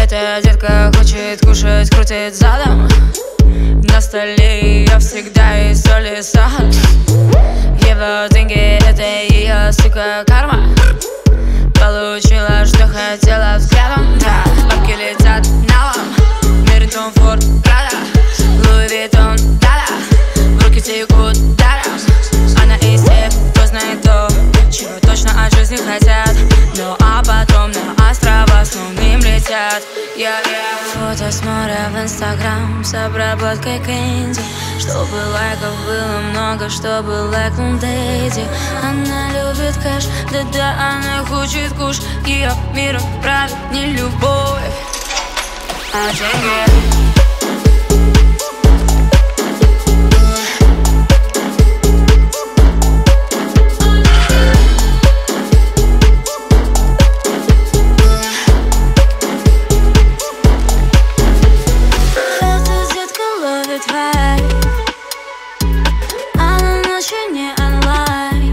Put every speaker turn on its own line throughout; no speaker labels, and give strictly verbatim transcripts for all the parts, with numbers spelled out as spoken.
Эта детка хочет кушать, крутит задом. На столе ее всегда есть соль и сахар. Его деньги — это ее, сука, карма. Получила, что хотела взглядом, да. Бабки летят налом. Меритон, Форд, Прада, Луи Виттон, да-да. В руки текут даром. Она из тех, кто знает то, чего точно от жизни хотят. Ну а потом на острова с лунным летят. yeah, yeah. Фото с моря в инстаграм с обработкой Кэнди, чтобы лайков было много, чтобы лайкнул Дэдди. Она любит кэш, да-да, она хочет куш. Ее миром правит не любовь, а деньги.
Она ночью не онлайн.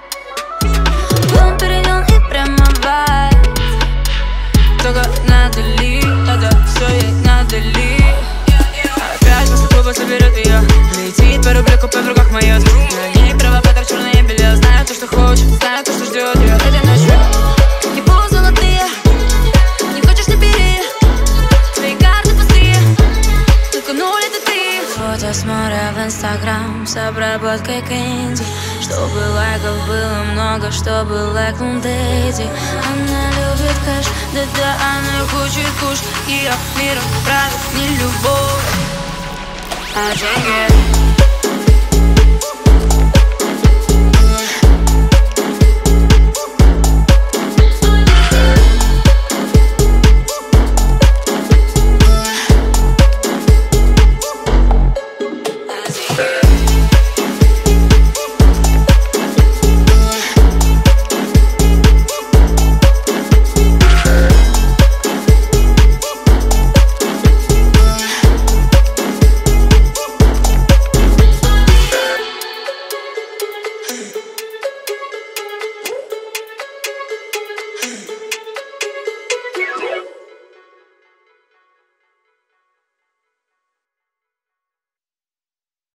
Он перейден и прямо вайб.
Только надо ли, тогда все ей надо ли. Опять после клуба соберет ее. Летит по рублику, по руках моет. На ней провокатор, черное белье. Знаю то, что хочет, знаю то, что ждет ее этой ночью.
Не будут золотые, не хочешь, не бери. Твои карты пустые, только нуль это ты.
Фото с моря в инстаграм с обработкой Кэнди, чтобы лайков было много, чтобы лайкнул Дэдди. Она любит кэш, да-да, она хочет куш. Ее миром правит не любовь, а деньги.